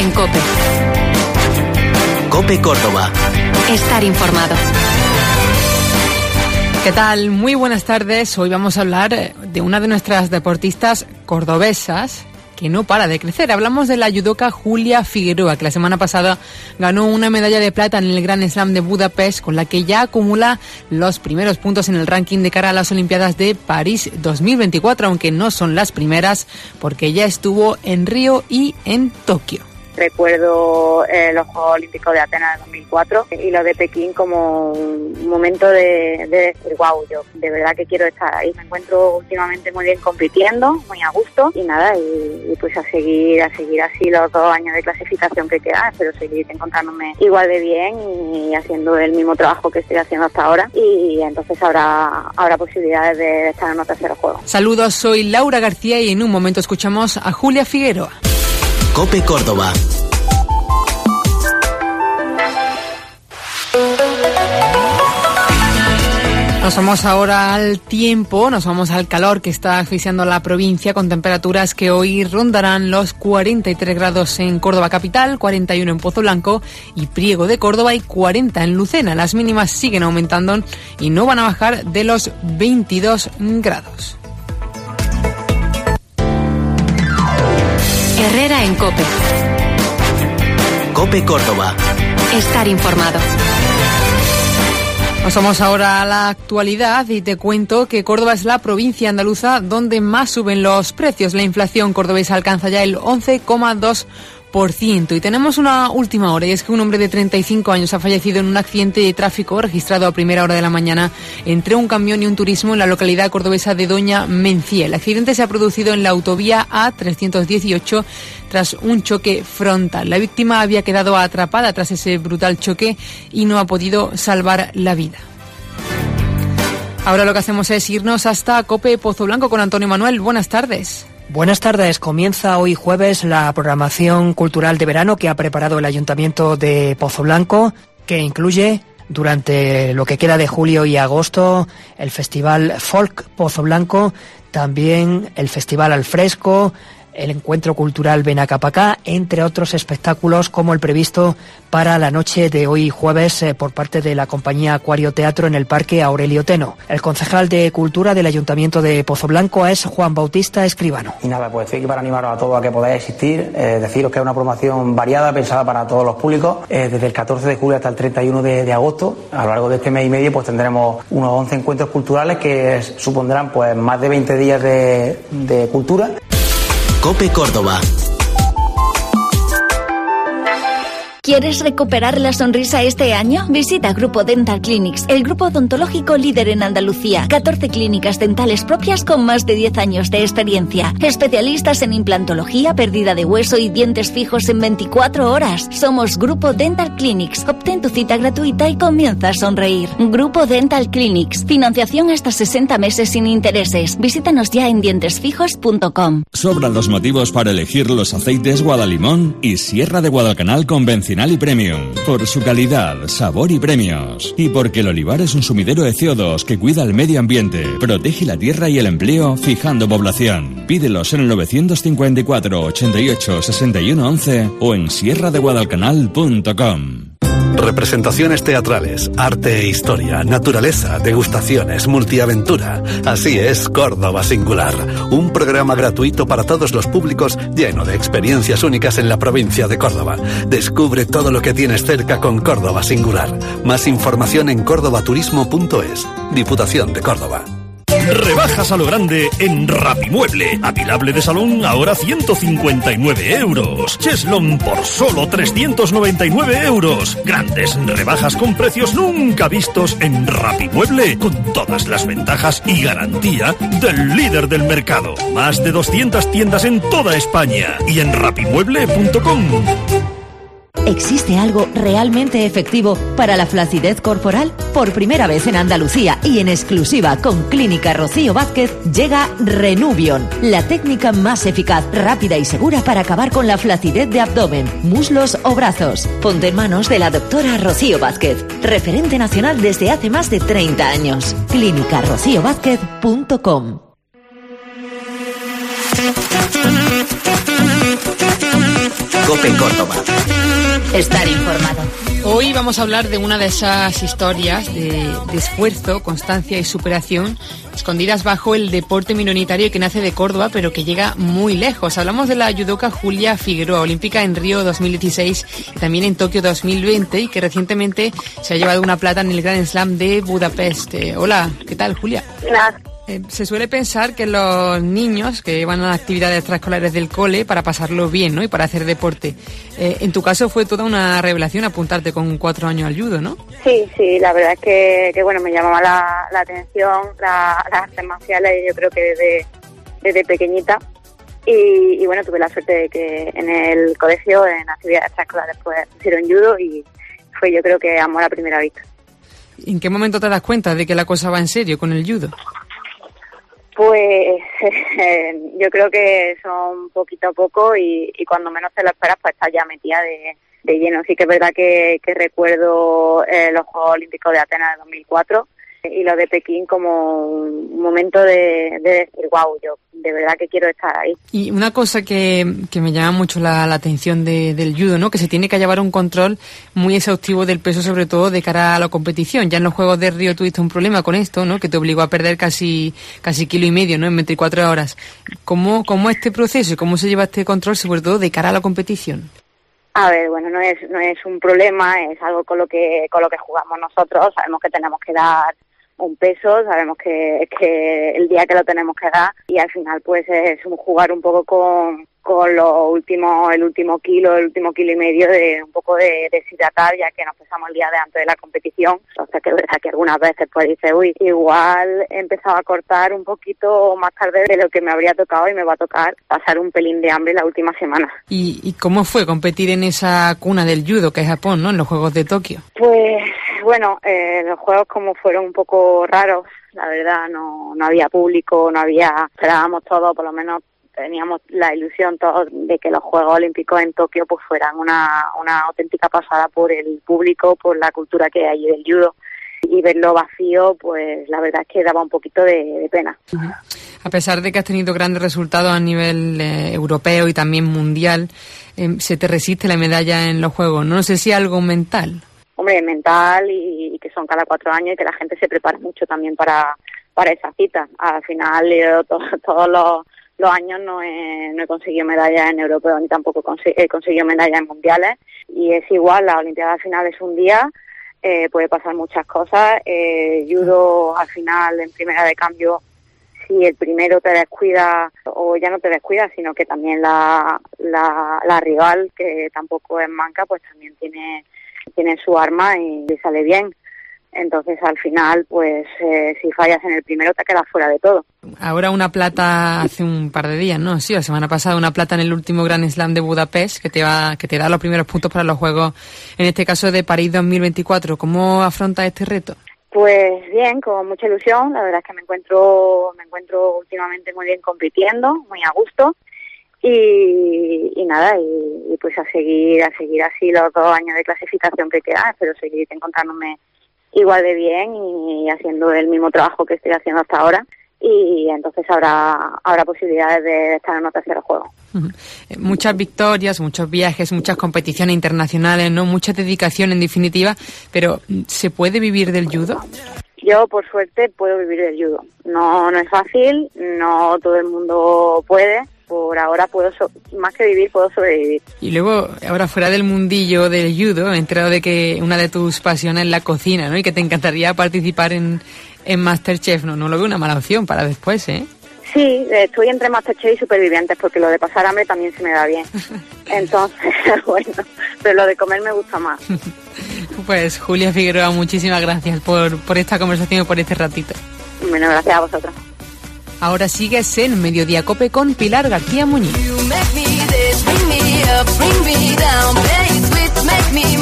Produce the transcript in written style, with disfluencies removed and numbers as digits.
en COPE. COPE Córdoba. Estar informado. ¿Qué tal? Muy buenas tardes. Hoy vamos a hablar de una de nuestras deportistas cordobesas que no para de crecer. Hablamos de la judoka Julia Figueroa, que la semana pasada ganó una medalla de plata en el Grand Slam de Budapest, con la que ya acumula los primeros puntos en el ranking de cara a las Olimpiadas de París 2024, aunque no son las primeras, porque ya estuvo en Río y en Tokio. Recuerdo los Juegos Olímpicos de Atenas de 2004 y los de Pekín como un momento de decir, wow, yo de verdad que quiero estar ahí. Me encuentro últimamente muy bien compitiendo, muy a gusto y nada, y pues a seguir así los 2 años de clasificación que quedan. Espero seguir encontrándome igual de bien y haciendo el mismo trabajo que estoy haciendo hasta ahora, y entonces habrá posibilidades de estar en los terceros juegos. Saludos, soy Laura García y en un momento escuchamos a Julia Figueroa. COPE Córdoba. Nos vamos ahora al tiempo, nos vamos al calor que está asfixiando la provincia, con temperaturas que hoy rondarán los 43 grados en Córdoba capital, 41 en Pozoblanco y Priego de Córdoba y 40 en Lucena. Las mínimas siguen aumentando y no van a bajar de los 22 grados. Herrera en COPE. COPE Córdoba. Estar informado. Nos vamos ahora a la actualidad y te cuento que Córdoba es la provincia andaluza donde más suben los precios. La inflación cordobesa alcanza ya el 11,2%. Y tenemos una última hora, y es que un hombre de 35 años ha fallecido en un accidente de tráfico registrado a primera hora de la mañana entre un camión y un turismo en la localidad cordobesa de Doña Mencía. El accidente se ha producido en la autovía A318 tras un choque frontal. La víctima había quedado atrapada tras ese brutal choque y no ha podido salvar la vida. Ahora lo que hacemos es irnos hasta COPE Pozoblanco con Antonio Manuel. Buenas tardes. Buenas tardes. Comienza hoy jueves la programación cultural de verano que ha preparado el Ayuntamiento de Pozoblanco, que incluye durante lo que queda de julio y agosto el Festival Folk Pozoblanco, también el Festival Al Fresco, el Encuentro Cultural Benacapacá, entre otros espectáculos como el previsto para la noche de hoy jueves por parte de la compañía Acuario Teatro en el Parque Aurelio Teno. El concejal de Cultura del Ayuntamiento de Pozoblanco es Juan Bautista Escribano. Y nada, pues estoy aquí para animaros a todos a que podáis asistir, deciros que es una programación variada, pensada para todos los públicos, desde el 14 de julio hasta el 31 de agosto. A lo largo de este mes y medio pues tendremos unos 11 encuentros culturales que supondrán pues más de 20 días de cultura. COPE Córdoba. ¿Quieres recuperar la sonrisa este año? Visita Grupo Dental Clinics, el grupo odontológico líder en Andalucía. 14 clínicas dentales propias con más de 10 años de experiencia. Especialistas en implantología, pérdida de hueso y dientes fijos en 24 horas. Somos Grupo Dental Clinics. Obtén tu cita gratuita y comienza a sonreír. Grupo Dental Clinics. Financiación hasta 60 meses sin intereses. Visítanos ya en dientesfijos.com. Sobran los motivos para elegir los aceites Guadalimón y Sierra de Guadalcanal convencional y premium, por su calidad, sabor y premios, y porque el olivar es un sumidero de CO2 que cuida el medio ambiente, protege la tierra y el empleo, fijando población. Pídelos en el 954 88 61 11 o en sierradeguadalcanal.com. Representaciones teatrales, arte e historia, naturaleza, degustaciones, multiaventura. Así es Córdoba Singular, un programa gratuito para todos los públicos lleno de experiencias únicas en la provincia de Córdoba. Descubre todo lo que tienes cerca con Córdoba Singular. Más información en cordobaturismo.es. Diputación de Córdoba. Rebajas a lo grande en Rapimueble. Apilable de salón ahora 159 euros. Cheslon por solo 399 euros. Grandes rebajas con precios nunca vistos en Rapimueble, con todas las ventajas y garantía del líder del mercado. Más de 200 tiendas en toda España y en rapimueble.com. ¿Existe algo realmente efectivo para la flacidez corporal? Por primera vez en Andalucía y en exclusiva con Clínica Rocío Vázquez llega Renuvion, la técnica más eficaz, rápida y segura para acabar con la flacidez de abdomen, muslos o brazos. Ponte en manos de la doctora Rocío Vázquez, referente nacional desde hace más de 30 años. clínicarociovázquez.com. COPE Córdoba. Estar informado. Hoy vamos a hablar de una de esas historias de esfuerzo, constancia y superación escondidas bajo el deporte minoritario que nace de Córdoba pero que llega muy lejos. Hablamos de la judoka Julia Figueroa, olímpica en Río 2016 y también en Tokio 2020 y que recientemente se ha llevado una plata en el Grand Slam de Budapest. Hola, ¿qué tal, Julia? Hola. Se suele pensar que los niños que van a actividades extraescolares del cole para pasarlo bien, ¿no? Y para hacer deporte. En tu caso fue toda una revelación apuntarte con 4 años al judo, ¿no? Sí, la verdad es que bueno, me llamaba la atención las artes marciales, yo creo que desde pequeñita. Y bueno, tuve la suerte de que en el colegio, en actividades extraescolares, pues hicieron judo y fue, yo creo que amor a primera vista. ¿En qué momento te das cuenta de que la cosa va en serio con el judo? Pues yo creo que son poquito a poco y cuando menos te lo esperas pues estás ya metida de lleno. Sí que es verdad que recuerdo los Juegos Olímpicos de Atenas de 2004 y los de Pekín como un momento de decir, wow, yo de verdad que quiero estar ahí. Y una cosa que me llama mucho la atención del judo, ¿no? Que se tiene que llevar un control muy exhaustivo del peso, sobre todo de cara a la competición. Ya en los Juegos de Río tuviste un problema con esto, ¿no? Que te obligó a perder casi 1,5 kilos, ¿no? En 24 horas. ¿Cómo este proceso y cómo se lleva este control, sobre todo de cara a la competición? A ver, bueno, no es un problema, es algo con lo que jugamos nosotros. Sabemos que tenemos que dar un peso, sabemos que el día que lo tenemos que dar y al final pues es jugar un poco con el último kilo y medio de un poco de deshidratar, ya que nos pesamos el día de antes de la competición. Entonces que es verdad que algunas veces pues dice, igual he empezado a cortar un poquito más tarde de lo que me habría tocado y me va a tocar pasar un pelín de hambre la última semana. ¿Y cómo fue competir en esa cuna del judo que es Japón, ¿no? En los Juegos de Tokio? Pues bueno, los juegos como fueron un poco raros, la verdad, no había público, esperábamos todo, por lo menos teníamos la ilusión todos de que los Juegos Olímpicos en Tokio pues fueran una auténtica pasada por el público, por la cultura que hay del judo, y verlo vacío, pues la verdad es que daba un poquito de pena. Uh-huh. A pesar de que has tenido grandes resultados a nivel europeo y también mundial, se te resiste la medalla en los Juegos, ¿no? No sé si algo mental. Hombre, mental y que son cada 4 años y que la gente se prepara mucho también para esa cita. Al final, todos los años no he conseguido medallas en europeo ni tampoco he conseguido medallas en mundiales. Y es igual, la Olimpiada al final es un día, puede pasar muchas cosas. Judo al final en primera de cambio, si el primero te descuida, o ya no te descuida, sino que también la rival, que tampoco es manca, pues también tiene su arma y sale bien. Entonces al final pues si fallas en el primero te quedas fuera de todo. Ahora una plata hace un par de días, ¿no? Sí, la semana pasada una plata en el último Grand Slam de Budapest que te da los primeros puntos para los Juegos, en este caso de París 2024. ¿Cómo afrontas este reto? Pues bien, con mucha ilusión. La verdad es que me encuentro últimamente muy bien compitiendo, muy a gusto. Y nada, y pues a seguir así los 2 años de clasificación que quedan. Espero seguir encontrándome igual de bien y haciendo el mismo trabajo que estoy haciendo hasta ahora, y entonces habrá posibilidades de estar en un tercer juego. Uh-huh. Muchas victorias, muchos viajes, muchas competiciones internacionales, ¿no? Mucha dedicación en definitiva, pero ¿se puede vivir del judo? Yo por suerte puedo vivir del judo. No es fácil, no todo el mundo puede. Por ahora más que vivir, puedo sobrevivir. Y luego, ahora fuera del mundillo del judo, me he enterado de que una de tus pasiones es la cocina, ¿no? Y que te encantaría participar en MasterChef, ¿no? No lo veo una mala opción para después, ¿eh? Sí, estoy entre MasterChef y Supervivientes, porque lo de pasar hambre también se me da bien. Entonces, bueno, pero lo de comer me gusta más. Pues Julia Figueroa, muchísimas gracias por esta conversación y por este ratito. Bueno, gracias a vosotros. Ahora sigues en Mediodía Cope con Pilar García Muñiz.